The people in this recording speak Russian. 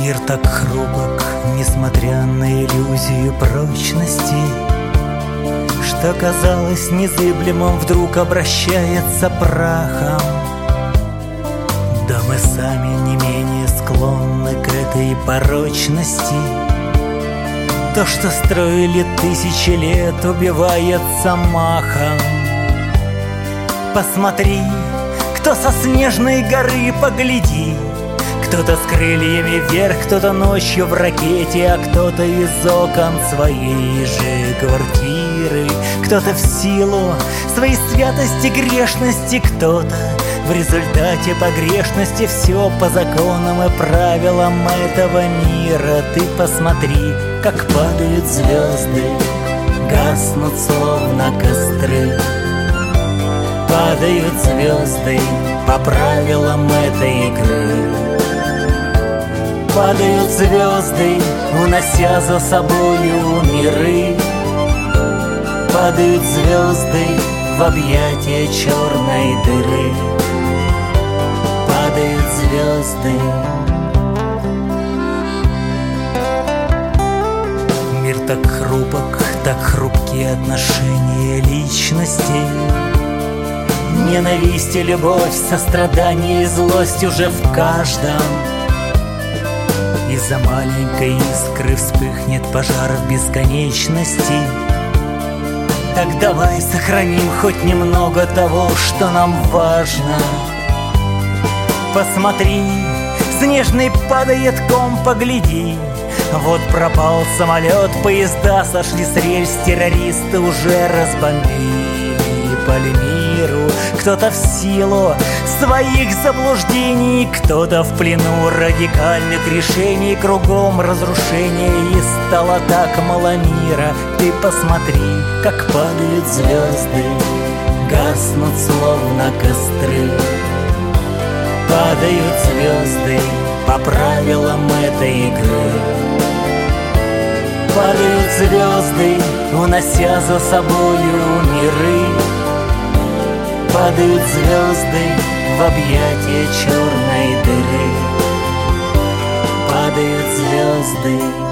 Мир так хрупок, несмотря на иллюзию прочности, что казалось незыблемым, вдруг обращается прахом. Да мы сами не менее склонны к этой порочности. То, что строили тысячи лет, убивается махом. Посмотри, кто со снежной горы, погляди. Кто-то с крыльями вверх, кто-то ночью в ракете, а кто-то из окон своей же квартиры. Кто-то в силу своей святости, грешности, кто-то в результате погрешности. Все по законам и правилам этого мира. Ты посмотри, как падают звезды, гаснут словно костры. Падают звезды по правилам этой игры. Падают звезды, унося за собою миры. Падают звезды в объятия черной дыры. Падают звезды. Мир так хрупок, так хрупкие отношения личностей. Ненависть и любовь, сострадание и злость уже в каждом. Из-за маленькой искры вспыхнет пожар в бесконечности. Так давай сохраним хоть немного того, что нам важно. Посмотри, снежный падает ком, погляди. Вот пропал самолет, поезда сошли с рельс, террористы уже разбомбили Пальмиру. Кто-то в силу своих заблуждений, кто-то в плену радикальных решений. Кругом разрушение, и стало так мало мира. Ты посмотри, как падают звезды, гаснут словно костры. Падают звезды по правилам этой игры. Падают звезды, унося за собою миры. Падают звезды в объятия черной дыры. Падают звезды.